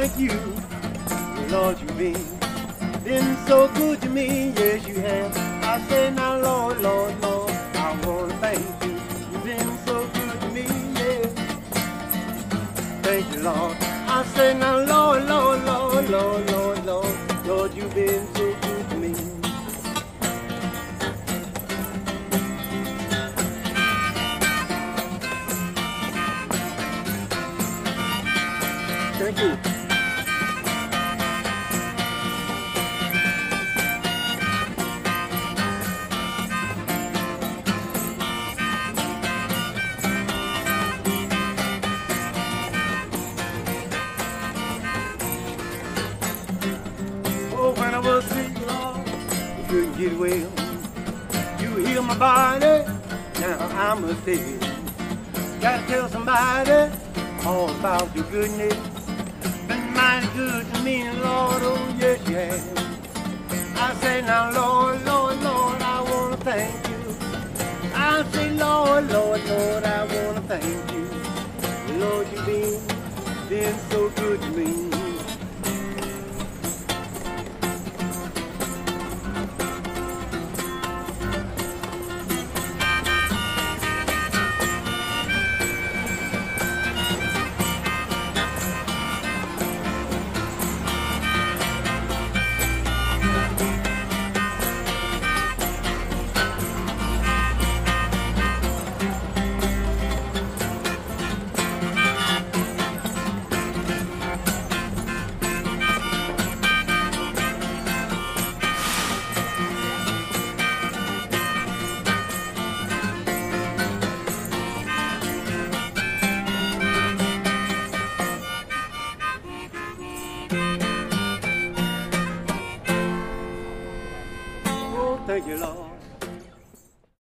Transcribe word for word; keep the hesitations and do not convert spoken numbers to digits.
thank you. Lord, you've been, been so good to me, yes you have. I say now, Lord, Lord, Lord, I want to thank you. You've been so good to me, yeah. Thank you, Lord. I say now, Lord, Lord, Lord, Lord, Lord, Lord, Lord, you've been so good to me. Thank you. Oh, when I was sick, Lord, you couldn't get well. You healed my body, now I'm a dead. Gotta tell somebody all about your goodness. Been mighty good to me, Lord, oh yes you have. I say now, Lord, Lord, Lord, I wanna thank you. I say, Lord, Lord, Lord, I wanna thank you. Lord, you've been, been so good to me. Thank you, Lord.